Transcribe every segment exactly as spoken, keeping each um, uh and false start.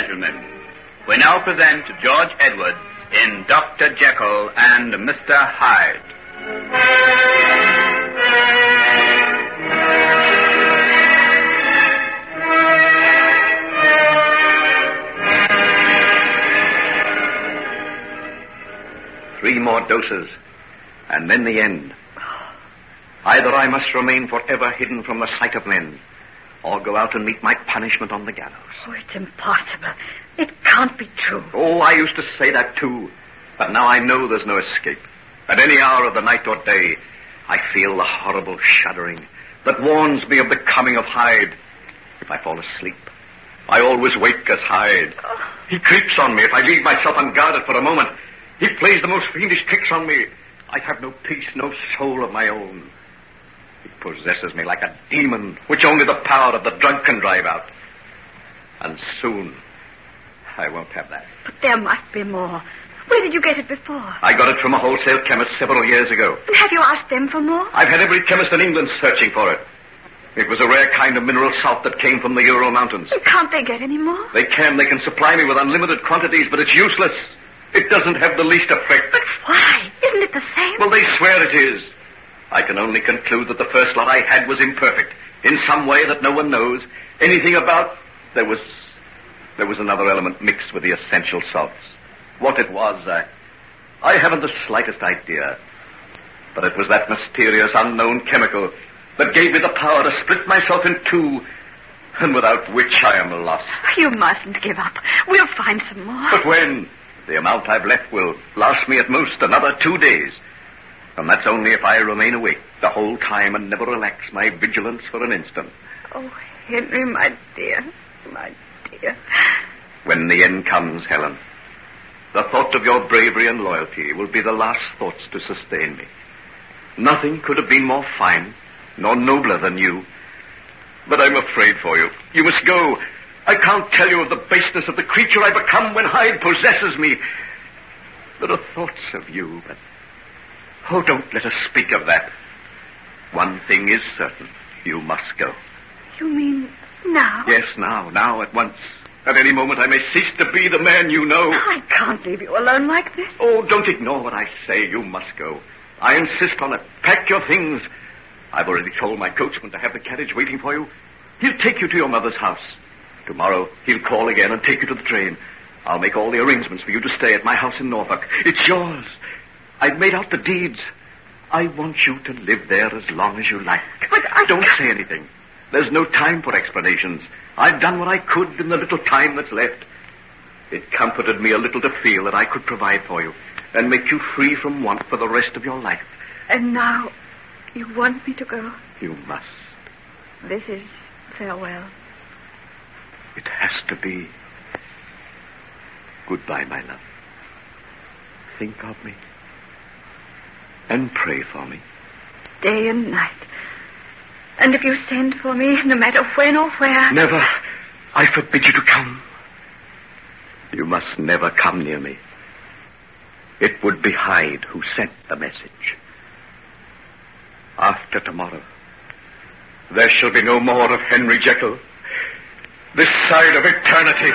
gentlemen, we now present George Edwards in Doctor Jekyll and Mister Hyde. Three more doses, and then the end. Either I must remain forever hidden from the sight of men, or go out and meet my punishment on the gallows. Oh, it's impossible. It can't be true. Oh, I used to say that too, but now I know there's no escape. At any hour of the night or day, I feel the horrible shuddering that warns me of the coming of Hyde. If I fall asleep, I always wake as Hyde. Oh. He creeps on me if I leave myself unguarded for a moment. He plays the most fiendish tricks on me. I have no peace, no soul of my own. He possesses me like a demon, which only the power of the drug can drive out. And soon, I won't have that. But there must be more. Where did you get it before? I got it from a wholesale chemist several years ago. And have you asked them for more? I've had every chemist in England searching for it. It was a rare kind of mineral salt that came from the Ural Mountains. And can't they get any more? They can. They can supply me with unlimited quantities, but it's useless. It doesn't have the least effect. But why? Isn't it the same? Well, they swear it is. I can only conclude that the first lot I had was imperfect, in some way that no one knows anything about. There was... There was another element mixed with the essential salts. What it was, uh, I haven't the slightest idea. But it was that mysterious, unknown chemical that gave me the power to split myself in two, and without which I am lost. You mustn't give up. We'll find some more. But when? The amount I've left will last me at most another two days. And that's only if I remain awake the whole time and never relax my vigilance for an instant. Oh, Henry, my dear, my dear. When the end comes, Helen, the thought of your bravery and loyalty will be the last thoughts to sustain me. Nothing could have been more fine, nor nobler than you. But I'm afraid for you. You must go. I can't tell you of the baseness of the creature I become when Hyde possesses me. There are thoughts of you, but... Oh, don't let us speak of that. One thing is certain. You must go. You mean now? Yes, now. Now, at once. At any moment, I may cease to be the man you know. I can't leave you alone like this. Oh, don't ignore what I say. You must go. I insist on it. Pack your things. I've already told my coachman to have the carriage waiting for you. He'll take you to your mother's house. Tomorrow, he'll call again and take you to the train. I'll make all the arrangements for you to stay at my house in Norfolk. It's yours. I've made out the deeds. I want you to live there as long as you like. But I... Don't say anything. There's no time for explanations. I've done what I could in the little time that's left. It comforted me a little to feel that I could provide for you and make you free from want for the rest of your life. And now, you want me to go? You must. This is farewell. It has to be. Goodbye, my love. Think of me. And pray for me. Day and night. And if you send for me, no matter when or where... Never. I forbid you to come. You must never come near me. It would be Hyde who sent the message. After tomorrow, there shall be no more of Henry Jekyll. This side of eternity.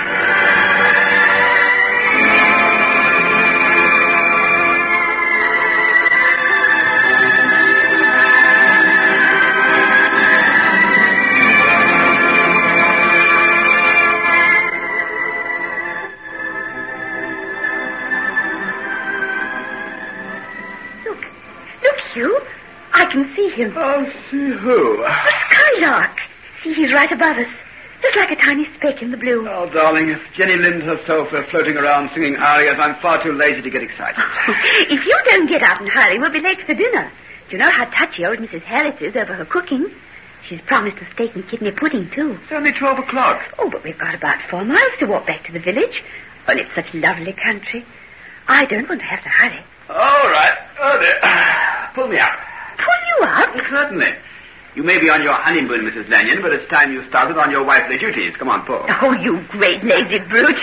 Look, look, Hugh. I can see him. Oh, see who? The skylark. See, he's right above us. Just like a tiny speck in the blue. Oh, darling, if Jenny Lind herself were floating around singing arias, I'm far too lazy to get excited. If you don't get out and hurry, we'll be late for dinner. Do you know how touchy old Missus Harris is over her cooking? She's promised a steak and kidney pudding, too. It's only twelve o'clock. Oh, but we've got about four miles to walk back to the village. Well, it's such lovely country. I don't want to have to hurry. All right. Oh, there. Pull me up. Pull you up? Certainly. You may be on your honeymoon, Missus Lanyon, but it's time you started on your wifely duties. Come on, pull. Oh, you great lazy brute.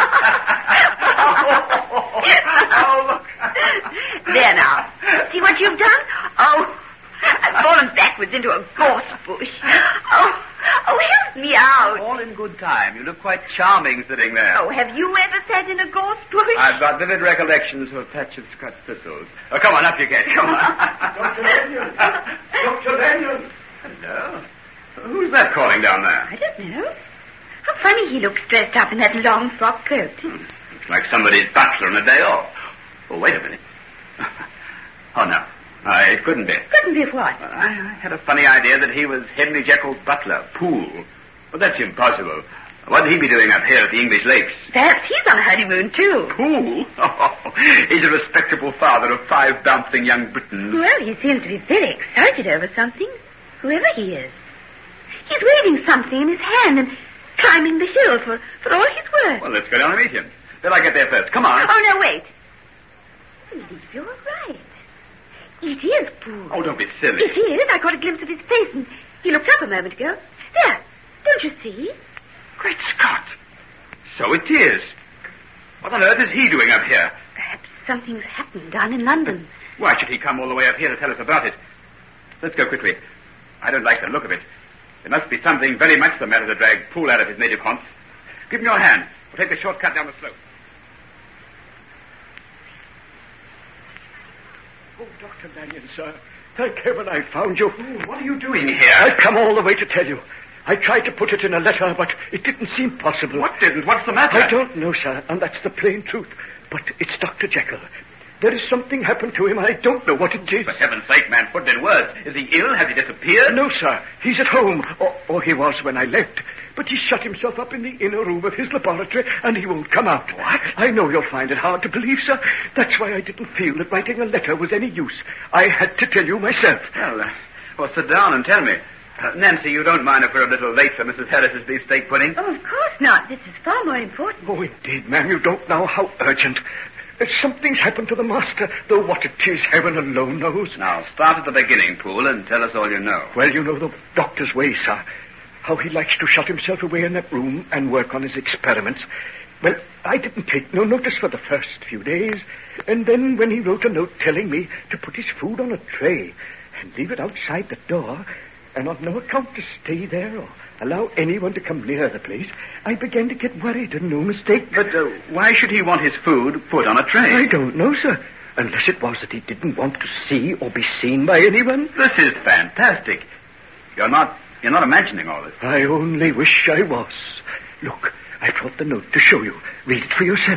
Oh, look. There now. See what you've done? Oh, I've fallen backwards into a gorse bush. Oh, oh, help me out. out. All in good time. You look quite charming sitting there. Oh, have you ever sat in a ghost bush? I've got vivid recollections of a patch of Scotch thistles. Oh, come on, up you get. Come on. Doctor Lanyon! Doctor Lanyon! Hello. Who's that calling down there? I don't know. How funny he looks dressed up in that long frock coat. Hmm. Looks like somebody's butler on a day off. Oh, wait a minute. Oh, no. Uh, it couldn't be. Couldn't be what? Well, I, I had a funny idea that he was Henry Jekyll's butler, Poole. Well, that's impossible. What'd he be doing up here at the English Lakes? Perhaps he's on a honeymoon, too. Poole? Oh, he's a respectable father of five bouncing young Britons. Well, he seems to be very excited over something, whoever he is. He's waving something in his hand and climbing the hill for, for all he's worth. Well, let's go down and meet him. Till I get there first. Come on. Oh, no, wait. I believe you're right. It is Poole. Oh, don't be silly. It is. I caught a glimpse of his face, and he looked up a moment ago. There. Don't you see? Great Scott. So it is. What on earth is he doing up here? Perhaps something's happened down in London. Why should he come all the way up here to tell us about it? Let's go quickly. I don't like the look of it. There must be something very much the matter to drag Poole out of his native haunts. Give me your hand. We'll take the short cut down the slope. Oh, Doctor Lanyon, sir. Thank heaven I found you. Oh, what are you doing here? I've come all the way to tell you. I tried to put it in a letter, but it didn't seem possible. What didn't? What's the matter? I don't know, sir, and that's the plain truth. But it's Doctor Jekyll. There is something happened to him. I don't know what it is. For heaven's sake, man, put it in words. Is he ill? Has he disappeared? No, sir. He's at home. Or, or he was when I left. But he shut himself up in the inner room of his laboratory, and he won't come out. What? I know you'll find it hard to believe, sir. That's why I didn't feel that writing a letter was any use. I had to tell you myself. Well, uh, well sit down and tell me. Uh, Nancy, you don't mind if we're a little late for Missus Harris's beefsteak pudding? Oh, of course not. This is far more important. Oh, indeed, ma'am. You don't know how urgent. Uh, something's happened to the master, though what it is, heaven alone knows. Now, start at the beginning, Poole, and tell us all you know. Well, you know the doctor's way, sir. How he likes to shut himself away in that room and work on his experiments. Well, I didn't take no notice for the first few days. And then when he wrote a note telling me to put his food on a tray and leave it outside the door, and on no account to stay there or allow anyone to come near the place, I began to get worried and no mistake. But uh, why should he want his food put on a tray? I don't know, sir. Unless it was that he didn't want to see or be seen by anyone. This is fantastic. You're not... You're not imagining all this. I only wish I was. Look, I brought the note to show you. Read it for yourself.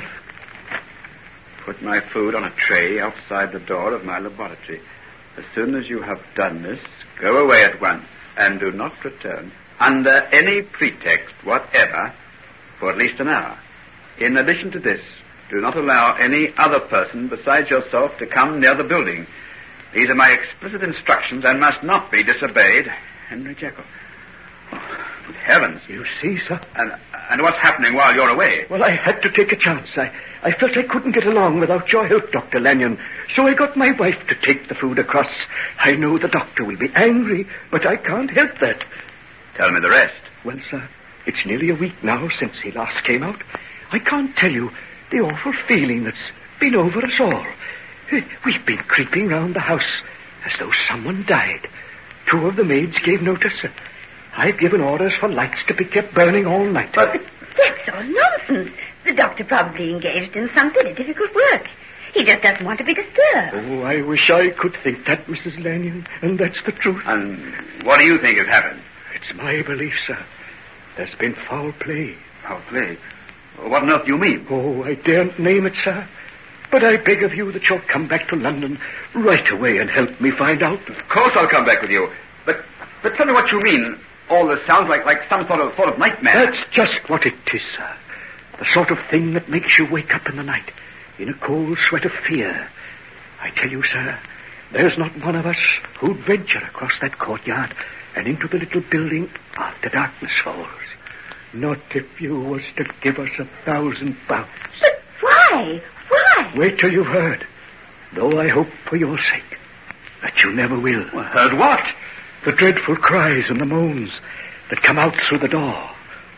Put my food on a tray outside the door of my laboratory. As soon as you have done this, go away at once and do not return under any pretext whatever for at least an hour. In addition to this, do not allow any other person besides yourself to come near the building. These are my explicit instructions and must not be disobeyed. Henry Jekyll. Oh, good heavens. You see, sir? And and what's happening while you're away? Well, I had to take a chance. I, I felt I couldn't get along without your help, Doctor Lanyon. So I got my wife to take the food across. I know the doctor will be angry, but I can't help that. Tell me the rest. Well, sir, it's nearly a week now since he last came out. I can't tell you the awful feeling that's been over us all. We've been creeping round the house as though someone died. Two of the maids gave notice. I've given orders for lights to be kept burning all night. But that's all nonsense. The doctor probably engaged in some very difficult work. He just doesn't want to be disturbed. Oh, I wish I could think that, Missus Lanyon, and that's the truth. And what do you think has happened? It's my belief, sir. There's been foul play. Foul play? What on earth do you mean? Oh, I daren't name it, sir. But I beg of you that you'll come back to London right away and help me find out. Of course I'll come back with you. But but tell me what you mean. All this sounds like, like some sort of sort of nightmare. That's just what it is, sir. The sort of thing that makes you wake up in the night in a cold sweat of fear. I tell you, sir, there's not one of us who'd venture across that courtyard and into the little building after darkness falls. Not if you was to give us a thousand pounds. But why? Why? Wait till you've heard. Though I hope for your sake that you never will. Well, heard what? The dreadful cries and the moans that come out through the door.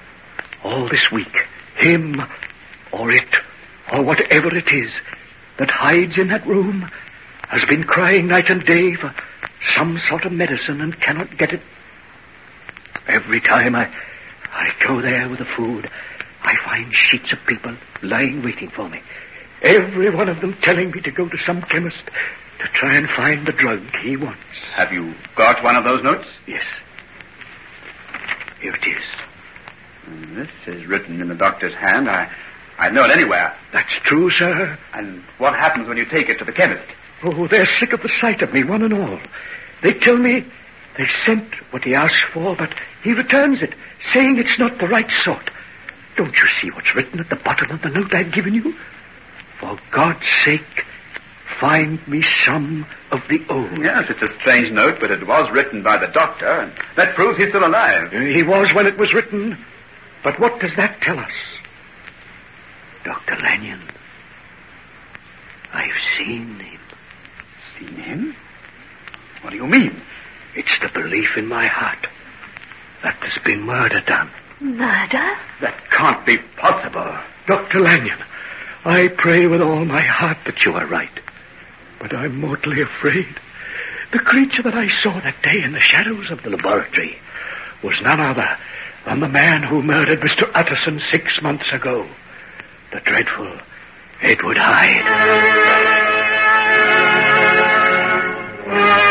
All this week, him or it or whatever it is that hides in that room has been crying night and day for some sort of medicine and cannot get it. Every time I, I go there with the food. I find sheets of people lying waiting for me. Every one of them telling me to go to some chemist to try and find the drug he wants. Have you got one of those notes? Yes. Here it is. Mm, This is written in the doctor's hand. I, I know it anywhere. That's true, sir. And what happens when you take it to the chemist? Oh, they're sick of the sight of me, one and all. They tell me they've sent what he asked for, but he returns it, saying it's not the right sort. Don't you see what's written at the bottom of the note I've given you? For God's sake, find me some of the old. Yes, it's a strange note, but it was written by the doctor, and that proves he's still alive. He was when it was written. But what does that tell us? Doctor Lanyon, I've seen him. Seen him? What do you mean? It's the belief in my heart that there's been murder done. Murder? That can't be possible. Doctor Lanyon, I pray with all my heart that you are right. But I'm mortally afraid. The creature that I saw that day in the shadows of the laboratory was none other than the man who murdered Mister Utterson six months ago. The dreadful Edward Hyde.